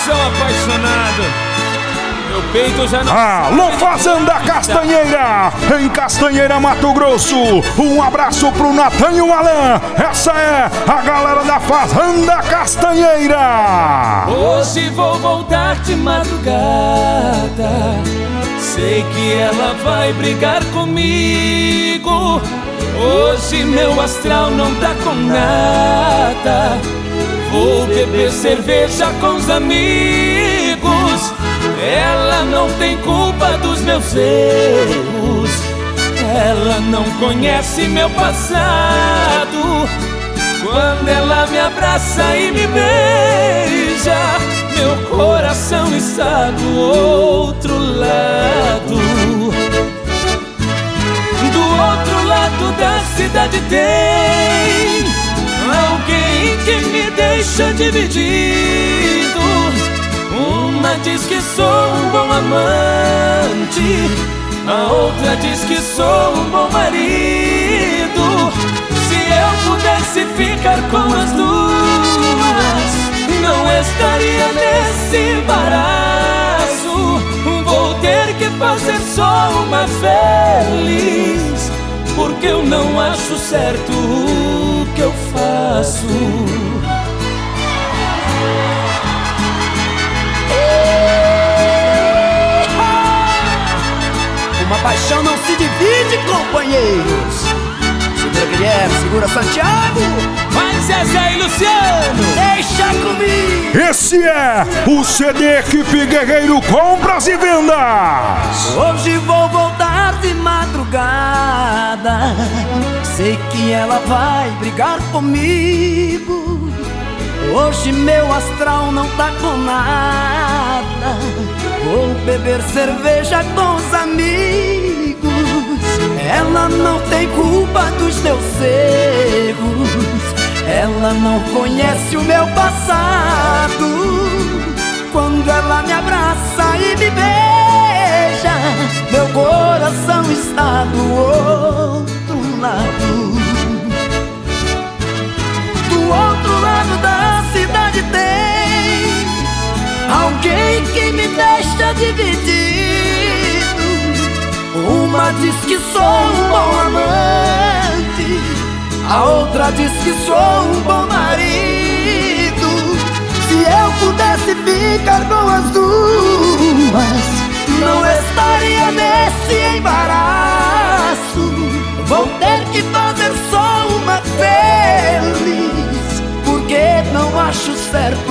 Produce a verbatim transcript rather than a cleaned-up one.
coração apaixonado. Meu peito já não... Alô, Fazenda Castanheira, em Castanheira, Mato Grosso. Um abraço pro Natan e o Alan. Essa é a galera da Fazenda Castanheira. Hoje vou voltar de madrugada. Sei que ela vai brigar comigo. Hoje meu astral não tá com nada. Vou beber cerveja com os amigos. Ela não tem culpa dos meus erros. Ela não conhece meu passado. Quando ela me abraça e me beija, meu coração está do outro lado. Do outro lado da cidade tem alguém que me deixa dividido. Uma diz que sou um bom amante, a outra diz que sou um bom marido. Se eu pudesse ficar com as duas, não estaria nesse embaraço. Vou ter que fazer só uma feliz, porque eu não acho certo o que eu faço. Uma paixão não se divide, companheiros. Segura Guilherme, segura Santiago. Vai Zezé e Luciano, deixa comigo. Esse é o C D Equipe Guerreiro Compras e Vendas. Hoje vou voltar de madrugada. Sei que ela vai brigar comigo. Hoje meu astral não tá com nada. Vou beber cerveja com os amigos. Ela não tem culpa dos meus erros. Ela não conhece o meu passado. Quando ela me abraça e me beija, meu coração está do outro lado. Do outro lado da cidade tem alguém que me deixa dividido. Uma diz que sou um bom amante, a outra diz que sou um bom marido. Se eu pudesse ficar com as duas, não estaria nesse embaraço. Vou ter que fazer só uma feliz, porque não acho certo